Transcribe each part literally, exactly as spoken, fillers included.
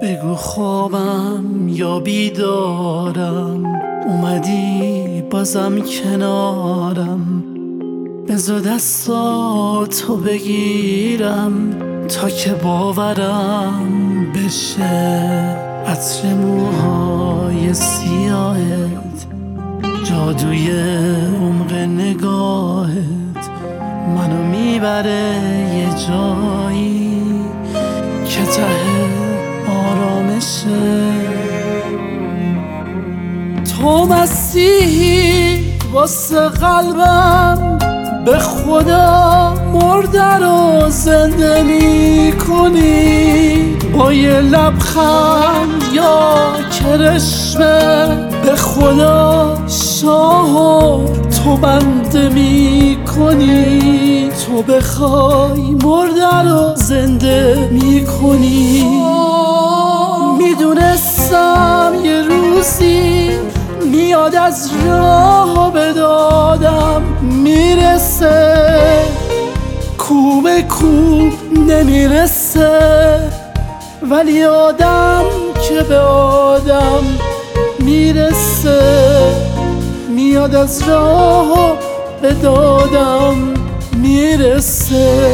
بگو خوابم یا بیدارم، اومدی بازم کنارم. بذار دستاتو بگیرم تا که باورم بشه. عطر موهای سیاهت، جادوی عمق نگاهت منو میبره یه جایی که ته آرامشه. تو مسیحی واسه قلبم، به خدا مرده رو زنده می کنی. با یه لبخند یا کرشمه، به خدا شاه تو بنده می کنی. تو بخوای مرده رو زنده می کنی. میدونستم یه روزی میاد از راه به دادم میرسه، کو به کو نمیرسه. ولی آدم که به آدم میرسه، میاد از راه به دادم میرسه.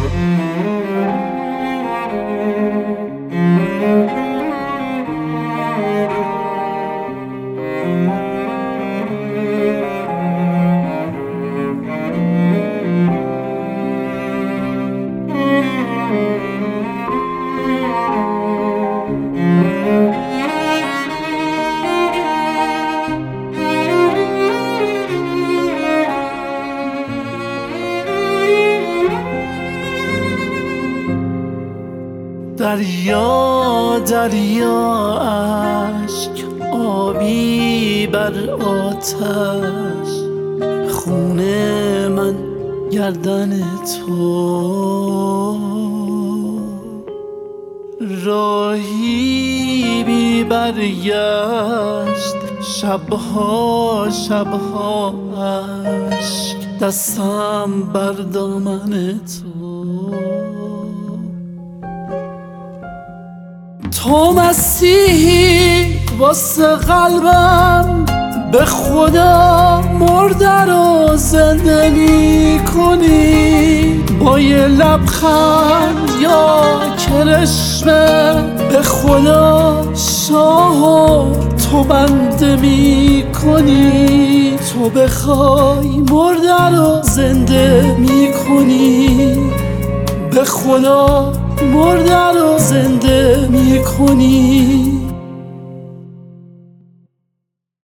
دریا دریا اشک، آبی بر آتش، خونه من گردن تو. راهی بی برگشت، شبها شبها اشک، دستم بر دامن تو. تو مسیحی واسه قلبم، به خدا مرده رو زنده می کنی. با یه لبخند یا کرشمه، به خدا شاه تو بنده می کنی. تو بخوای مرده رو زنده می کنی. به خدا مرده رو زنده می کنی.